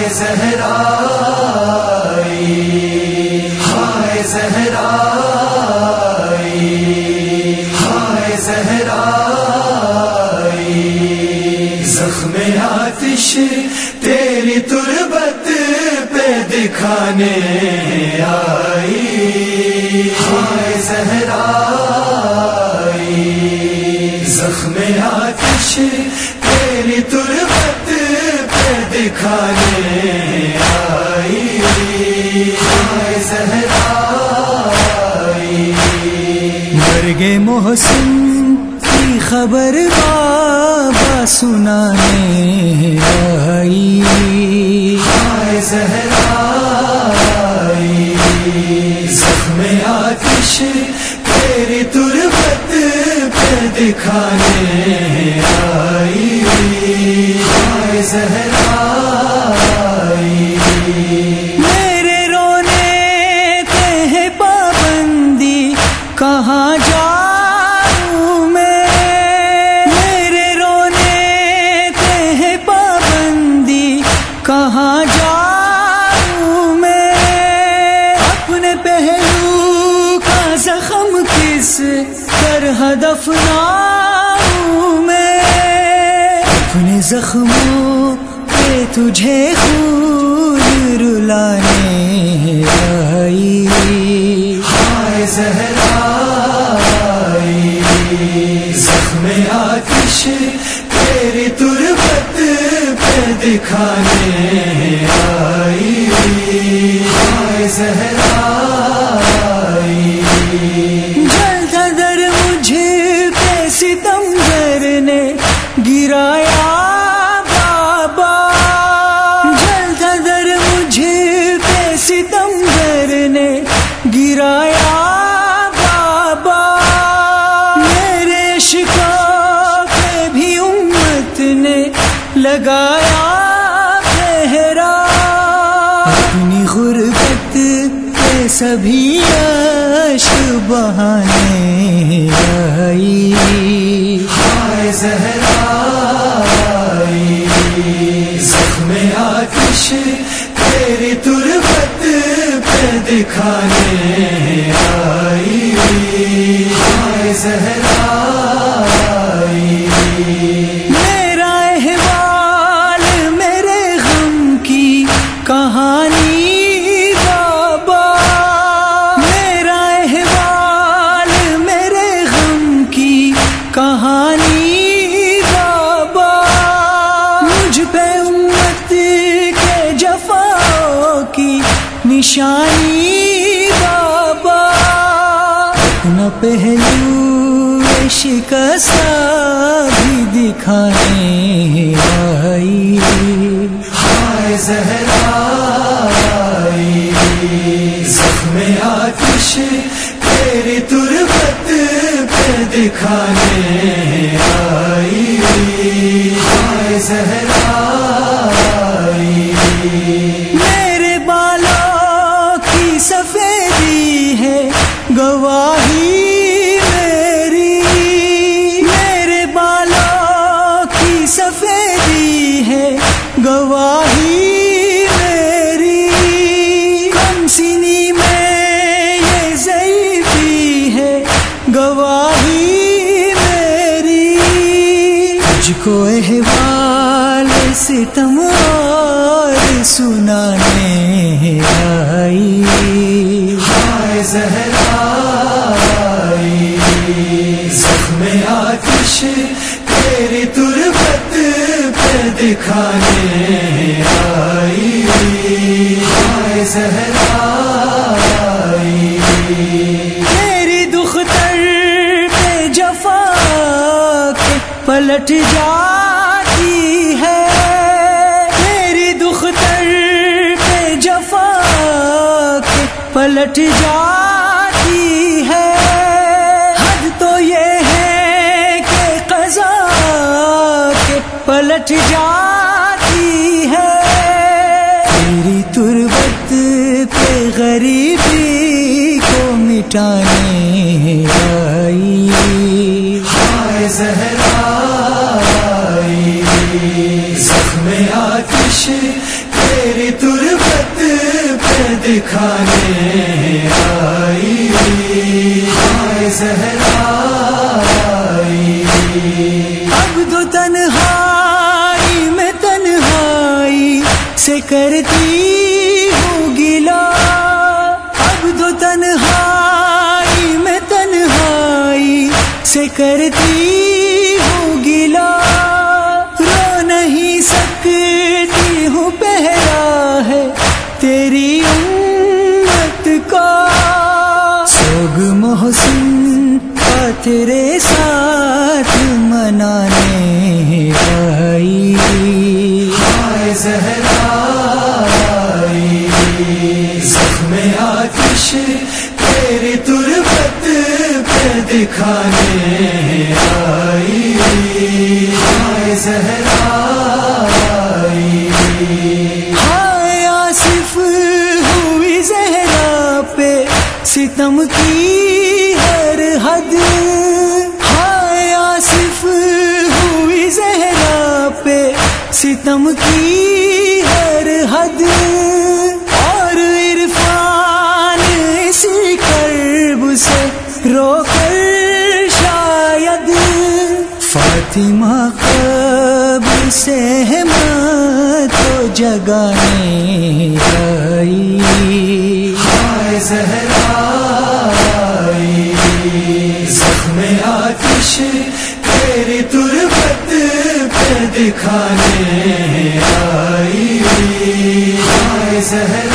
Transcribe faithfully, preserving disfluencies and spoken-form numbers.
ہائے زہرائی ہائے زہرائی ہائے زہرائی زخم آتش تیری تربت پہ دکھانے آئی ہائے زہرائی زخم آتش تیری تربت پہ دکھانے آئی ہائے زہرائی مرگ محسن کی خبر بابا سنانے آئی ہائے زہرائی زخم آتش تیری تربت پہ دکھانے آئی ہائے زہرائی میرے رونے پہ ہے پابندی کہاں جاؤں میں میرے رونے پہ ہے پابندی کہاں جاؤں میں اپنے پہلو کا زخم کس طرح دفناؤں میں اپنے زخموں پہ تجھے خون رلانے آئی ہائے زہرائی زخم آتش تیری تربت پہ دکھانے آئی ہائے زہرائی جلتا در مجھے پہ ستمگر نے گرایا بابا جلتا در مجھے پہ ستمگر نے گرایا بابا میرے عشقوں پہ بھی امت نے لگایا پہرا اپنی غربت پہ سبھی عشق بہانے آئی ہائے زہرائی زخم آتش تیری تربت پہ دکھانے آئی ہائے زہرائی میرا احوال میرے غم کی کہانی بابا میرا احوال میرے غم کی کہانی بابا مجھ پہ امت کے جفاؤں کی نشانی بابا اپنا پہلو شکستہ بھی دکھانے آئی ہائے زہرائی زخم آتش تیری تربت پہ دکھانے آئی ہائے زہرائی میرے بالوں کی سفیدی ہے گواہی میری میرے بالوں کی سفیدی ہے گواہی میری کم سینی میں یہ ضعیفی ہے گواہی میری تجھ کو احوال ستم اور سنانے آئی ہائے زہرائی زخم آتش تیری تربت پہ دکھانے آئی ہائے زہرائی تیری دختر پہ جفا کے پلٹ جاتی ہے تیری دختر پہ جفا کے پلٹ جاتی ہے حد تو یہ ہے کہ قضا کے پلٹ جاتی ہے تیری تربت پہ غریبی کو مٹانے آئی ہائے زہرائی زخم آتش تیری تربت پہ دکھانے آئی، ہائے زہرا آئی۔ اب تو تنہائی میں تنہائی سے کرتی ہوں گلا، اب تو تنہائی میں تنہائی سے کرتی ہوں گلا، رو نہیں سکتی ہوں پہرا ہے تیری امت کا، سوگ محسن کا تیرے ساتھ منانے آئی، ہائے زہرا آئی۔ زخم آتش تیری تربت پہ دکھانے آئی، ہائے زہرا آئی۔ ہائے آصف ہوئی زہرا پہ ستم کی ہر حد، ہائے آصف ہوئی زہرا پہ ستم کی ہر حد، اور عرفان اسی کرب سے رو کر شاید فاطمہ قبر سے ہمت تو جگانے آئی، ہائے زہرا آئی۔ زخم آتش تیری تربت پہ دکھانے آئی، ہائے زہرا